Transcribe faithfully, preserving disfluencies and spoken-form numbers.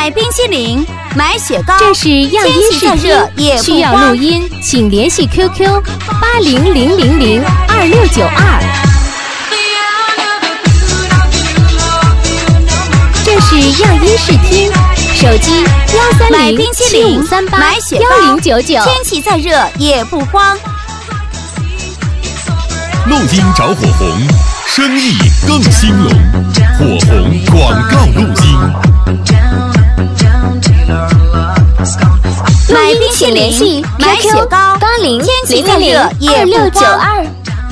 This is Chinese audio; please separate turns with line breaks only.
买冰淇淋，买雪糕。
这是样音视听，需要录音，请联系 Q Q 八零零零零二六九二。这是样音视听，手机幺三零七五三八幺零九九。
天气再热也不慌。
录音找火红，生意更兴隆。火红广告录音。
买冰淇淋，买雪糕，
八零
天气再热也不慌。